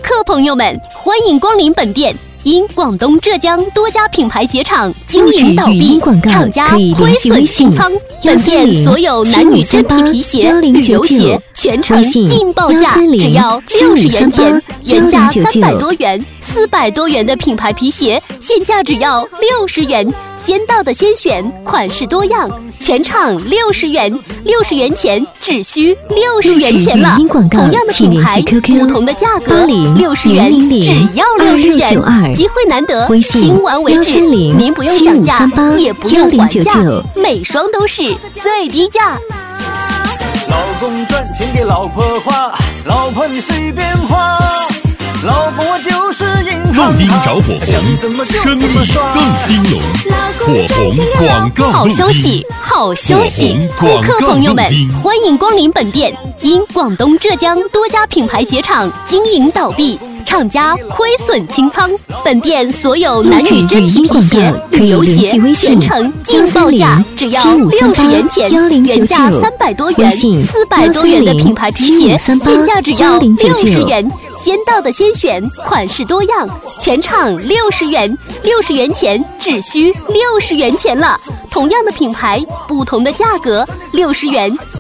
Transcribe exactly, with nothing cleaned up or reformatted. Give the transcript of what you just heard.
客朋友们，欢迎光临本店。因广东、浙江多家品牌鞋厂经营倒闭，厂家亏损清仓，本店所有男女真皮皮鞋、旅游鞋全程劲报价，只要六十元钱，原价三百多元，四百多元的品牌皮鞋，现价只要六十元。先到的先选，款式多样，全场六十元，六十元钱只需六十元钱了。同样的品牌，不同的价格，六十元只要六十元，机会难得，新完为止。您不用讲价，也不用还价，每双都是最低价。 老公赚钱给老婆花，老婆你随便花。老婆就是银行， 录音找火红，生意更兴隆。火红广告好消息，好消息！顾客朋友们，欢迎光临本店。因广东、浙江多家品牌鞋厂经营倒闭，厂家亏损清仓，本店所有男女真皮皮鞋、旅游鞋全程劲报价，只要六十元钱，原价三百多元，四百多元的品牌皮鞋，现价只要六十元。先到的先选，款式多样，全场六十元，六十元钱只需六十元钱了。同样的品牌，不同的价格，六十元。